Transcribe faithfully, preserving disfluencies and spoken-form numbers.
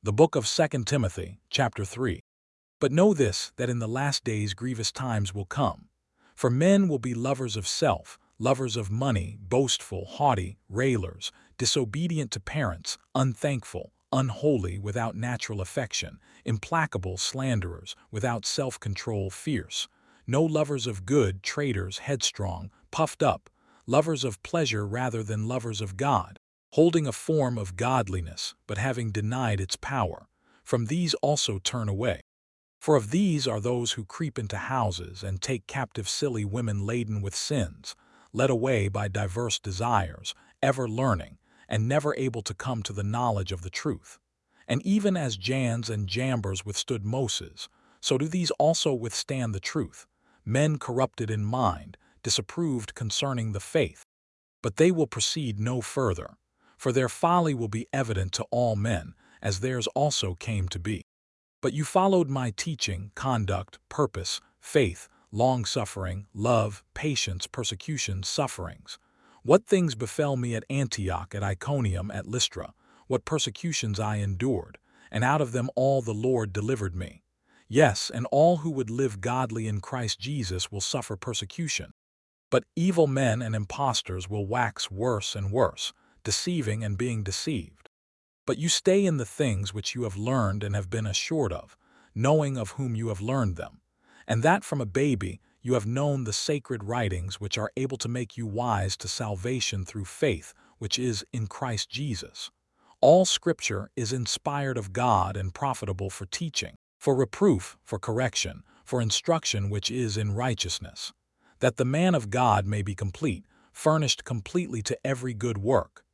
The book of Second Timothy, chapter three. But know this, that in the last days grievous times will come. For men will be lovers of self, lovers of money, boastful, haughty, railers, disobedient to parents, unthankful, unholy, without natural affection, implacable, slanderers, without self-control, fierce. No lovers of good, traitors, headstrong, puffed up, lovers of pleasure rather than lovers of God, holding a form of godliness, but having denied its power. From these also turn away. For of these are those who creep into houses and take captive silly women laden with sins, led away by diverse desires, ever learning, and never able to come to the knowledge of the truth. And even as Jannes and Jambres withstood Moses, so do these also withstand the truth, men corrupted in mind, disapproved concerning the faith. But they will proceed no further, for their folly will be evident to all men, as theirs also came to be. But you followed my teaching, conduct, purpose, faith, long-suffering, love, patience, persecution, sufferings. What things befell me at Antioch, at Iconium, at Lystra, what persecutions I endured, and out of them all the Lord delivered me. Yes, and all who would live godly in Christ Jesus will suffer persecution. But evil men and impostors will wax worse and worse, deceiving and being deceived. But you stay in the things which you have learned and have been assured of, knowing of whom you have learned them, and that from a baby you have known the sacred writings which are able to make you wise to salvation through faith which is in Christ Jesus. All Scripture is inspired of God and profitable for teaching, for reproof, for correction, for instruction which is in righteousness, that the man of God may be complete, furnished completely to every good work.